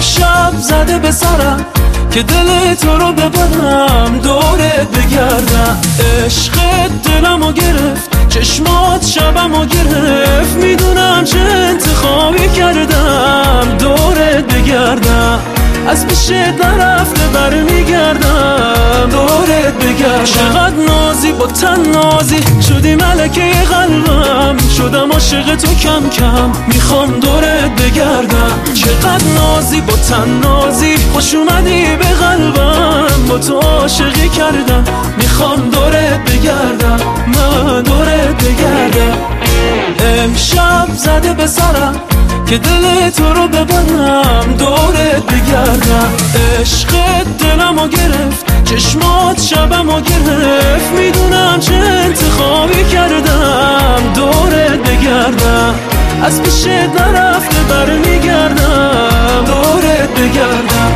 امشب زده به سرم که دل تو رو ببرم دورت بگردم. عشقت دلمو گرفت، چشمات شبمو گرفت، میدونم چه انتخابی کردم دورت بگردم. از پیشت نرفته برمیگردم دورت بگردم. چقدر نازی با تنازی شدی ملکه قلبم، شدم عاشق تو کم کم میخوام دورت بگردم. چقدر نازی با تنازی خوش اومدی به قلبم، با تو عاشقی کردم میخوام دورت بگردم، من دورت بگردم. امشب زده به سرم که دل تو رو ببرم دورت بگردم. عشقت دلمو گرفت، چشمات شبمو گرفت، میدونم چه انتخابی کردم دورت بگردم. از پیشت نرفته برمیگردم دورت بگردم.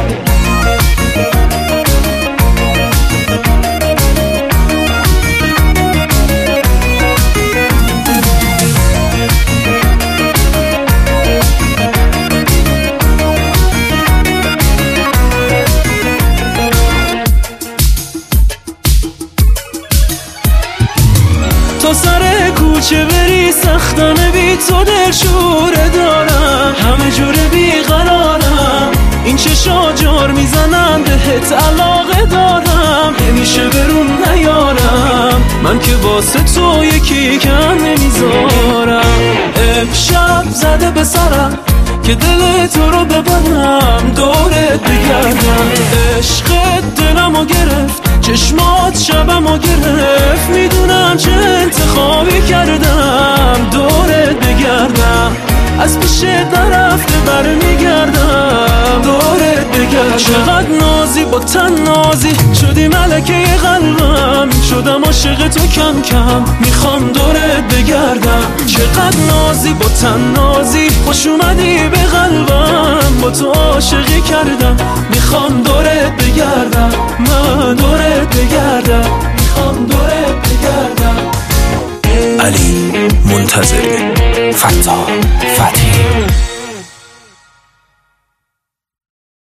تا سر کوچه بری سختانه بی تو دلشوره دارم، همه جوره بی قرارم، این چشا جار میزنن بهت علاقه دارم، نمیشه برون نیارم، من که واسه تو یکی کم نمیذارم. امشب زده به سرم که دل تو رو ببرم دورت بگردم. عشقت دلمو گرفت، چشمات شبمو گرفت، میدونم چه انتخابی کردم دورت بگردم. از پیشت نرفته برمیگردم دورت بگردم. چقدر نازی با تنازی شدی ملکه قلبم، شدم عاشق تو کم کم میخوام دورت بگردم. چقدر نازی با تنازی خوش اومدی به قلبم، با تو عاشقی کردم میخوام دورت بگردم، من دورت بگردم، میخوام دورت بگردم. علی منتظری، فتا فتحی.